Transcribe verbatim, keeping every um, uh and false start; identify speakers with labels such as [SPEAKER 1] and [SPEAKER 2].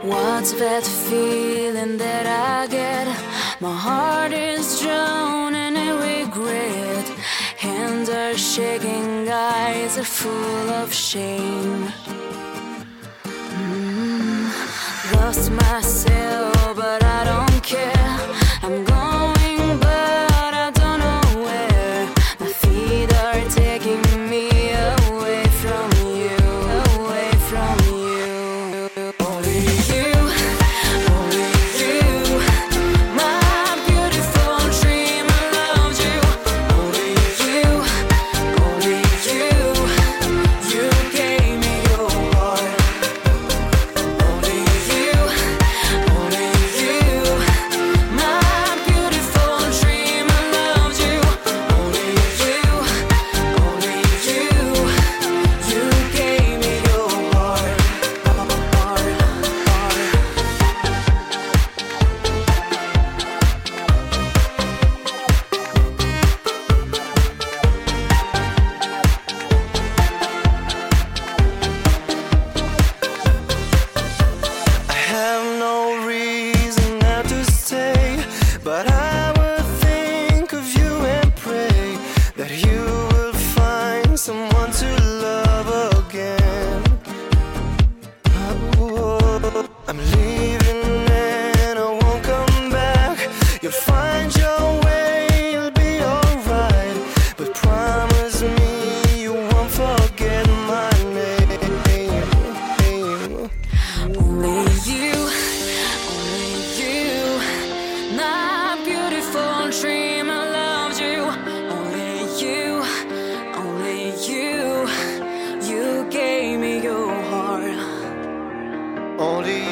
[SPEAKER 1] What's that feeling that I get? My heart is drowning in regret. Hands are shaking, eyes are full of shame. mm. Lost myself, but I don't care. I'm going, but I don't know where. My feet are taking me away from you, away from you. Only you, only you, my beautiful dream, I loved you. Only you, only you, you gave me your heart. Only you, only you, my beautiful dream, I loved you. Only you, only you, you gave me your heart, heart, heart.
[SPEAKER 2] I have no reason now to stay, but I will think of you and pray that you will find someone to love again. Oh, I'm leaving and I won't come back. You'll find your way, you'll be alright, but promise me you won't forget my name.
[SPEAKER 1] Only you, only you, my beautiful dream, I loved you. Only you, only you, you gave me your heart.
[SPEAKER 2] Only